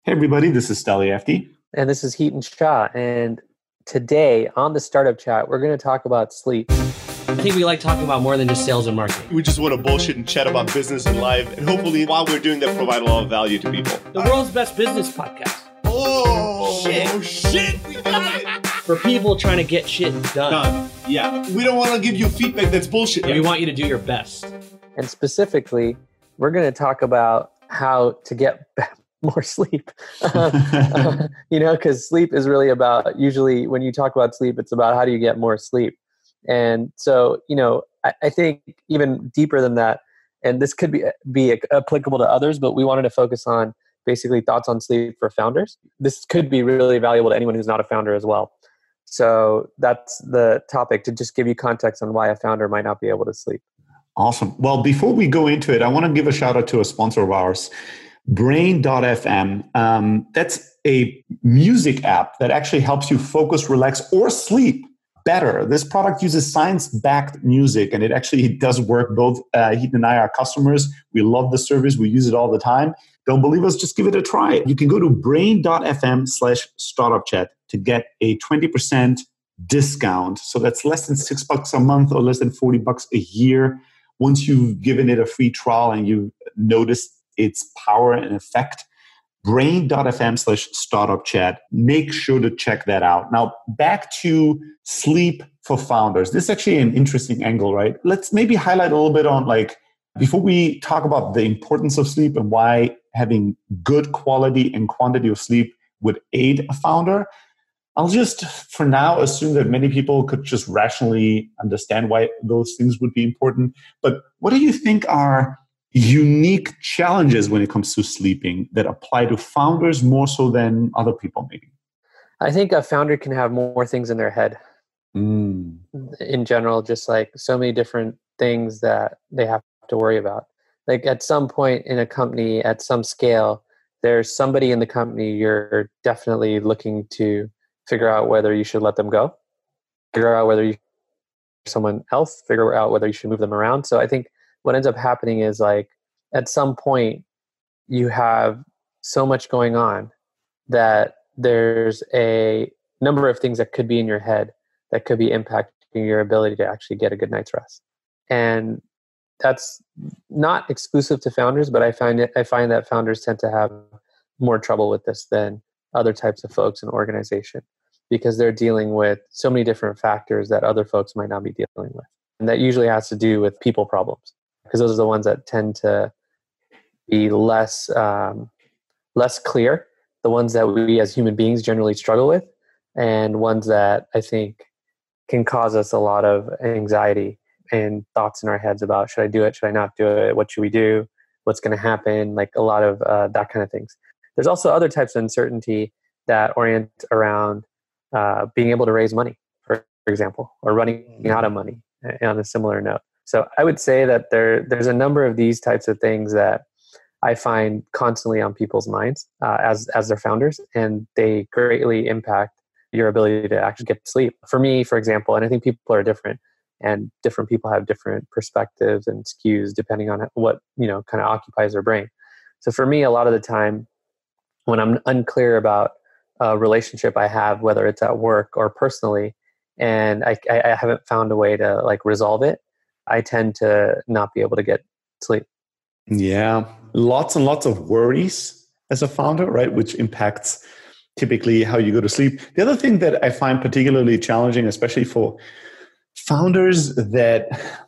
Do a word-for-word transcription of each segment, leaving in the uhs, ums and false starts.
Hey everybody, this is Steli Efti. And this is Heaton Shah. And today on the Startup Chat, we're going to talk about sleep. I think we like talking about more than just sales and marketing. We just want to bullshit and chat about business and life. And hopefully while we're doing that, provide a lot of value to people. The world's best business podcast. Oh, shit. Oh, shit. We got it. For people trying to get shit done. Done. Yeah. We don't want to give you feedback that's bullshit. Yeah, we want you to do your best. And specifically, we're going to talk about how to get more sleep. uh, you know, because sleep is really about, usually when you talk about sleep, it's about how do you get more sleep. And so, you know, I, I think even deeper than that, and this could be, be applicable to others, but we wanted to focus on basically thoughts on sleep for founders. This could be really valuable to anyone who's not a founder as well. So that's the topic, to just give you context on why a founder might not be able to sleep. Awesome. Well, before we go into it, I want to give a shout out to a sponsor of ours, Brain dot f m. Um, that's a music app that actually helps you focus, relax, or sleep better. This product uses science-backed music, and it actually does work. Both uh, Heaton and I are customers. We love the service. We use it all the time. Don't believe us? Just give it a try. You can go to brain dot f m slash startup chat to get a twenty percent discount. So that's less than six bucks a month or less than forty bucks a year. Once you've given it a free trial and you've noticed its power and effect, brain dot f m slash startup chat. Make sure to check that out. Now, back to sleep for founders. This is actually an interesting angle, right? Let's maybe highlight a little bit on, like, before we talk about the importance of sleep and why having good quality and quantity of sleep would aid a founder, I'll just, for now, assume that many people could just rationally understand why those things would be important. But what do you think are unique challenges when it comes to sleeping that apply to founders more so than other people maybe? I think a founder can have more things in their head. Mm. In general, just like so many different things that they have to worry about. Like at some point in a company, at some scale, there's somebody in the company you're definitely looking to figure out whether you should let them go, figure out whether you someone else, figure out whether you should move them around. So I think what ends up happening is, like, at some point you have so much going on that there's a number of things that could be in your head that could be impacting your ability to actually get a good night's rest. And that's not exclusive to founders, but I find it, I find that founders tend to have more trouble with this than other types of folks in organization, because they're dealing with so many different factors that other folks might not be dealing with. And that usually has to do with people problems, because those are the ones that tend to be less um, less clear, the ones that we as human beings generally struggle with, and ones that I think can cause us a lot of anxiety and thoughts in our heads about, should I do it, should I not do it, what should we do, what's going to happen, like a lot of uh, that kind of things. There's also other types of uncertainty that orient around uh, being able to raise money, for example, or running out of money on a similar note. So I would say that there there's a number of these types of things that I find constantly on people's minds uh, as as their founders, and they greatly impact your ability to actually get sleep. For me, for example, and I think people are different, and different people have different perspectives and skews depending on what, you know, kind of occupies their brain. So for me, a lot of the time when I'm unclear about a relationship I have, whether it's at work or personally, and I, I haven't found a way to like resolve it, I tend to not be able to get sleep. Yeah. Lots and lots of worries as a founder, right? Which impacts typically how you go to sleep. The other thing that I find particularly challenging, especially for founders that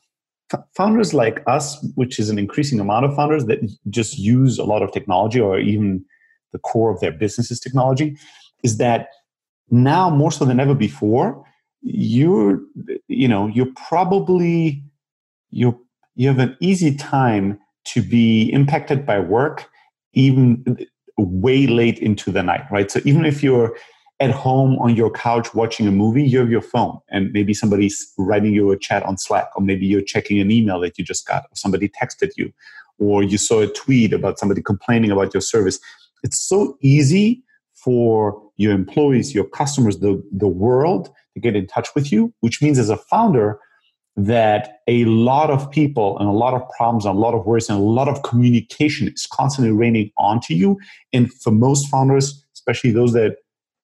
founders like us, which is an increasing amount of founders that just use a lot of technology, or even the core of their business is technology, is that now more so than ever before, you're, you know, you're probably, you you have an easy time to be impacted by work, even way late into the night, right? So even if you're at home on your couch watching a movie, you have your phone, and maybe somebody's writing you a chat on Slack, or maybe you're checking an email that you just got, or somebody texted you, or you saw a tweet about somebody complaining about your service. It's so easy for your employees, your customers, the, the world to get in touch with you, which means as a founder, that a lot of people and a lot of problems and a lot of worries and a lot of communication is constantly raining onto you. And for most founders, especially those that,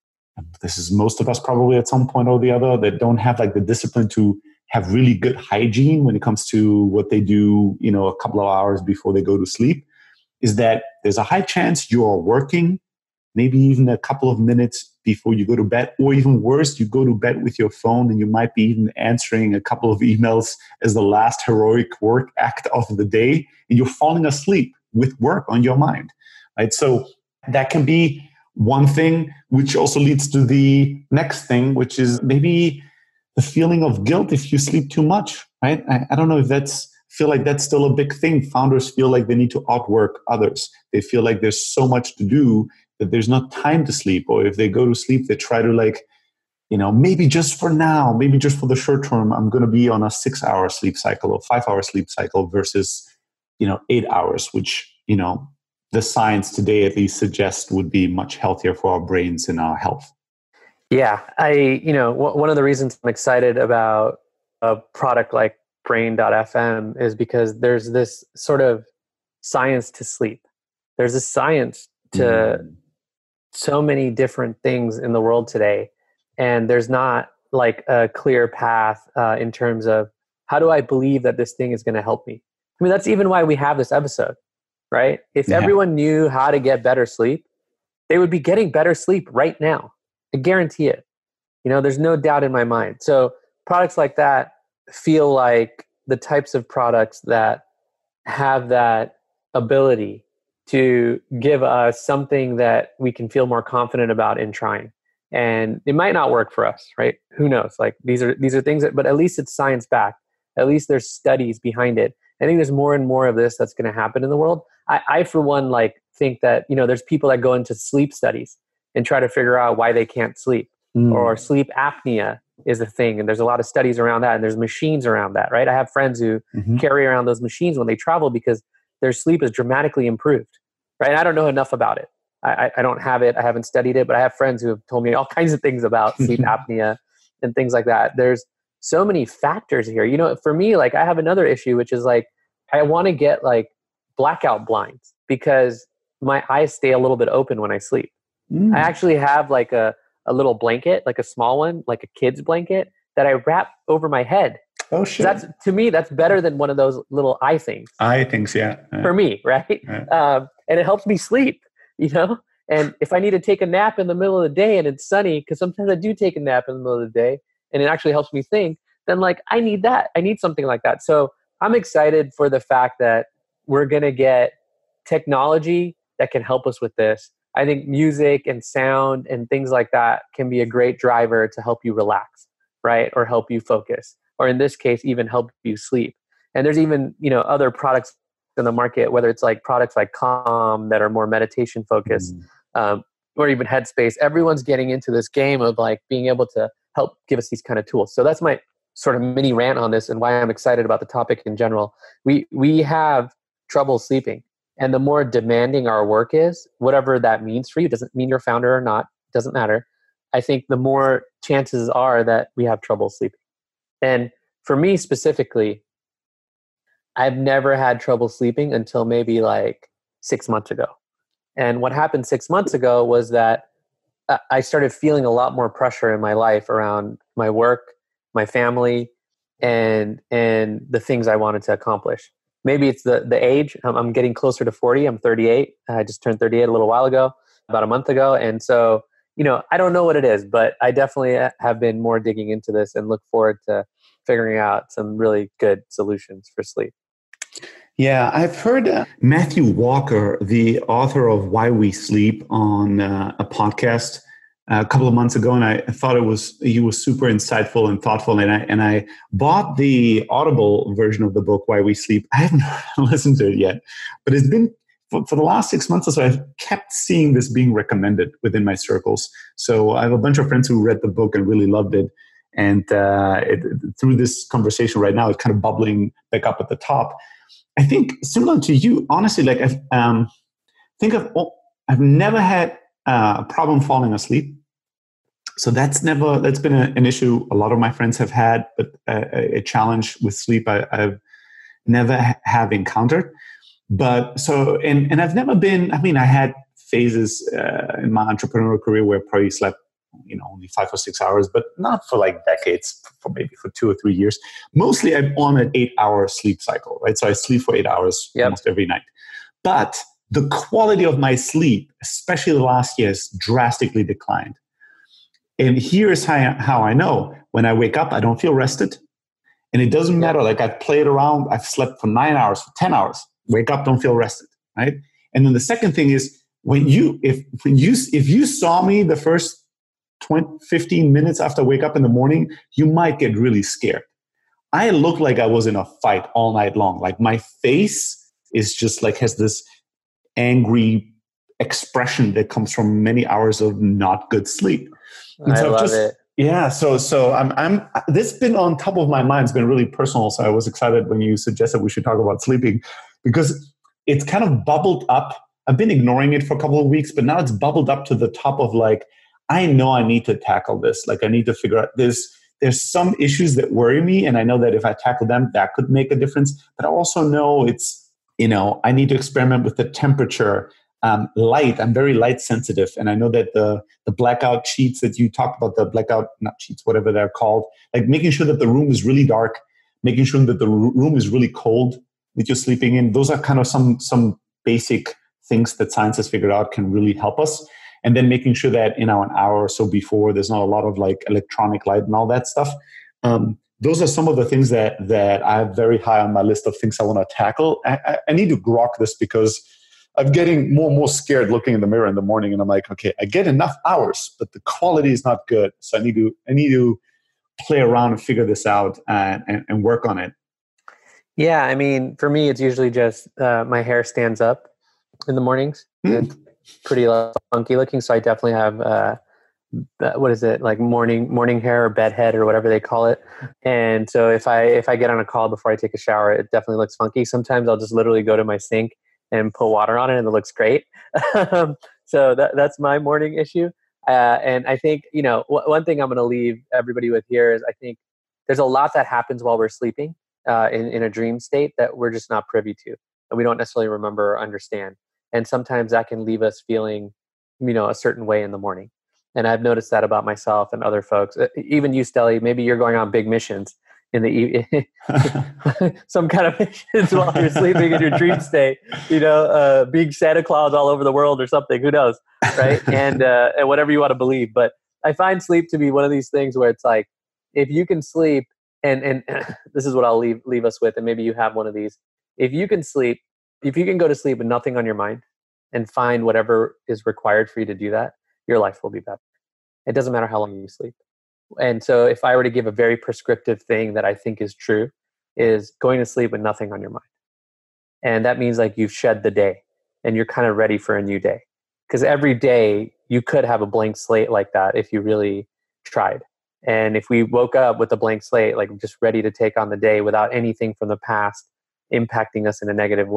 this is most of us probably at some point or the other, that don't have like the discipline to have really good hygiene when it comes to what they do, you know, a couple of hours before they go to sleep, is that there's a high chance you are working maybe even a couple of minutes before you go to bed, or even worse, you go to bed with your phone and you might be even answering a couple of emails as the last heroic work act of the day, and you're falling asleep with work on your mind, right? So that can be one thing, which also leads to the next thing, which is maybe the feeling of guilt if you sleep too much, right? I, I don't know if that's, feel like that's still a big thing. Founders feel like they need to outwork others. They feel like there's so much to do that there's not time to sleep. Or if they go to sleep, they try to like, you know, maybe just for now, maybe just for the short term, I'm going to be on a six hour sleep cycle or five hour sleep cycle versus, you know, eight hours, which, you know, the science today at least suggests would be much healthier for our brains and our health. Yeah. I, you know, w- one of the reasons I'm excited about a product like Brain dot f m is because there's this sort of science to sleep. There's a science to mm. so many different things in the world today. And there's not like a clear path uh, in terms of how do I believe that this thing is going to help me? I mean, that's even why we have this episode, right? If yeah. everyone knew how to get better sleep, they would be getting better sleep right now. I guarantee it. You know, there's no doubt in my mind. So products like that feel like the types of products that have that ability to give us something that we can feel more confident about in trying. And it might not work for us, right? Who knows? Like these are these are things that, but at least it's science backed. At least there's studies behind it. I think there's more and more of this that's going to happen in the world. I, I, for one, like think that, you know, there's people that go into sleep studies and try to figure out why they can't sleep, mm. or sleep apnea is a thing. And there's a lot of studies around that. And there's machines around that, right? I have friends who mm-hmm. carry around those machines when they travel because their sleep is dramatically improved, right? I don't know enough about it. I, I don't have it. I haven't studied it, but I have friends who have told me all kinds of things about sleep apnea and things like that. There's so many factors here. You know, for me, like I have another issue, which is like, I want to get like blackout blinds because my eyes stay a little bit open when I sleep. Mm. I actually have like a, a little blanket, like a small one, like a kid's blanket that I wrap over my head. Oh shit! That's, to me, that's better than one of those little eye things. Eye things, yeah. yeah. For me, right? Yeah. Um, and it helps me sleep, you know? And if I need to take a nap in the middle of the day and it's sunny, because sometimes I do take a nap in the middle of the day and it actually helps me think, then like I need that. I need something like that. So I'm excited for the fact that we're going to get technology that can help us with this. I think music and sound and things like that can be a great driver to help you relax, right? Or help you focus, or in this case, even help you sleep. And there's even, you know, other products in the market, whether it's like products like Calm that are more meditation focused, mm. um, or even Headspace. Everyone's getting into this game of like being able to help give us these kind of tools. So that's my sort of mini rant on this and why I'm excited about the topic in general. We we have trouble sleeping. And the more demanding our work is, whatever that means for you, doesn't mean you're a founder or not, doesn't matter. I think the more chances are that we have trouble sleeping. And for me specifically, I've never had trouble sleeping until maybe like six months ago. And what happened six months ago was that I started feeling a lot more pressure in my life around my work, my family, and and the things I wanted to accomplish. Maybe it's the the age. I'm, I'm getting closer to forty. I'm thirty-eight. I just turned thirty-eight a little while ago, about a month ago. And so, you know, I don't know what it is, but I definitely have been more digging into this and look forward to figuring out some really good solutions for sleep. Yeah, I've heard uh, Matthew Walker, the author of Why We Sleep, on uh, a podcast a couple of months ago, and I thought it was he was super insightful and thoughtful. And I and I bought the Audible version of the book Why We Sleep. I haven't listened to it yet, but it's been for, for the last six months or so. I've kept seeing this being recommended within my circles. So I have a bunch of friends who read the book and really loved it. And uh, it, through this conversation right now, it's kind of bubbling back up at the top. I think similar to you, honestly, like I've um, think of oh, I've never had uh, a problem falling asleep. So that's never, that's been a, an issue a lot of my friends have had, but a, a challenge with sleep I, I've never ha- have encountered. But so, and, and I've never been, I mean, I had phases uh, in my entrepreneurial career where I probably slept, you know, only five or six hours, but not for like decades, for maybe for two or three years. Mostly I'm on an eight hour sleep cycle, right? So I sleep for eight hours yep. almost every night. But the quality of my sleep, especially the last year, has drastically declined. And here's how I, how I know. When I wake up, I don't feel rested. And it doesn't matter. Like I've played around, I've slept for nine hours, for ten hours, wake up, don't feel rested, right? And then the second thing is, when you, if, when you, if you saw me the first twenty, fifteen minutes after I wake up in the morning, you might get really scared. I look like I was in a fight all night long. Like my face is just like, has this angry expression that comes from many hours of not good sleep. And I so love just, it. Yeah. So, so I'm, I'm, this has been on top of my mind. It's been really personal. So I was excited when you suggested we should talk about sleeping, because it's kind of bubbled up. I've been ignoring it for a couple of weeks, but now it's bubbled up to the top of like, I know I need to tackle this. Like I need to figure out this. There's some issues that worry me. And I know that if I tackle them, that could make a difference. But I also know it's, you know, I need to experiment with the temperature, um, light. I'm very light sensitive. And I know that the, the blackout sheets that you talked about, the blackout, not sheets, whatever they're called, like making sure that the room is really dark, making sure that the room is really cold that you're sleeping in. Those are kind of some, some basic things that science has figured out can really help us. And then making sure that, you know, an hour or so before, there's not a lot of like electronic light and all that stuff. Um, those are some of the things that that I have very high on my list of things I want to tackle. I, I, I need to grok this because I'm getting more and more scared looking in the mirror in the morning. And I'm like, okay, I get enough hours, but the quality is not good. So I need to, I need to play around and figure this out and, and, and work on it. Yeah. I mean, for me, it's usually just uh, my hair stands up in the mornings. Mm. It's pretty funky looking. So I definitely have, uh, what is it, like morning morning hair or bed head or whatever they call it. And so if I if I get on a call before I take a shower, it definitely looks funky. Sometimes I'll just literally go to my sink and put water on it and it looks great. So that that's my morning issue. Uh, and I think, you know, w- one thing I'm going to leave everybody with here is I think there's a lot that happens while we're sleeping uh, in, in a dream state that we're just not privy to and we don't necessarily remember or understand. And sometimes that can leave us feeling, you know, a certain way in the morning. And I've noticed that about myself and other folks. Even you, Stelly, maybe you're going on big missions in the evening, some kind of missions while you're sleeping in your dream state, you know, uh, being Santa Claus all over the world or something, who knows, right? And, uh, and whatever you want to believe. But I find sleep to be one of these things where it's like, if you can sleep, and, and this is what I'll leave, leave us with, and maybe you have one of these. If you can sleep, if you can go to sleep with nothing on your mind and find whatever is required for you to do that, your life will be better. It doesn't matter how long you sleep. And so if I were to give a very prescriptive thing that I think is true, is going to sleep with nothing on your mind. And that means like you've shed the day and you're kind of ready for a new day. Because every day you could have a blank slate like that if you really tried. And if we woke up with a blank slate, like just ready to take on the day without anything from the past impacting us in a negative way,